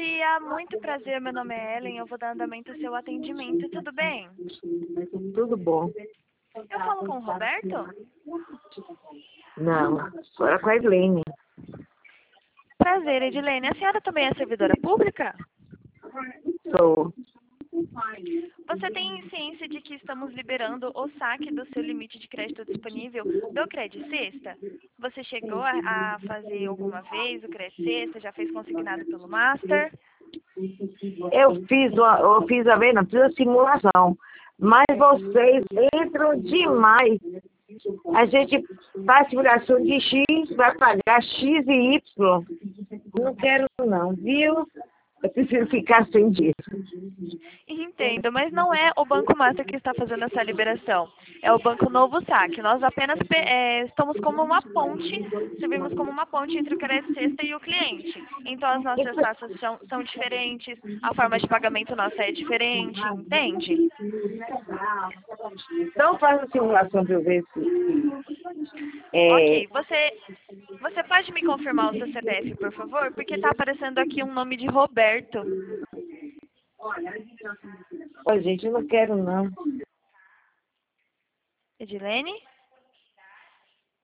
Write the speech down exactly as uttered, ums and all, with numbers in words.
dia, muito prazer, meu nome é Ellen, eu vou dar andamento ao seu atendimento, tudo bem? Tudo bom. Eu falo com o Roberto? Não, agora com a Edilene. Prazer, Edilene. A senhora também é servidora pública? Sou. Você tem ciência de que estamos liberando o saque do seu limite de crédito disponível do Cred Sexta? Você chegou a, a fazer alguma vez o Cred Sexta? Já fez consignado pelo Master? Eu fiz, uma, eu fiz a vez, não fiz a simulação. Mas vocês entram demais. A gente faz simulação de X, vai pagar X e Y. Não quero não, viu? Eu preciso ficar sem dinheiro. Entendo, mas não é o Banco Master que está fazendo essa liberação. É o Banco Novo Saque. Nós apenas é, estamos como uma ponte, servimos como uma ponte entre o crédito sexta e o cliente. Então as nossas taxas são, são diferentes, a forma de pagamento nossa é diferente, entende? Então faz a simulação para eu ver se... É, Ok, você, você pode me confirmar o seu C P F, por favor? Porque está aparecendo aqui um nome de Roberto. Ô, gente, eu não quero não. Edilene?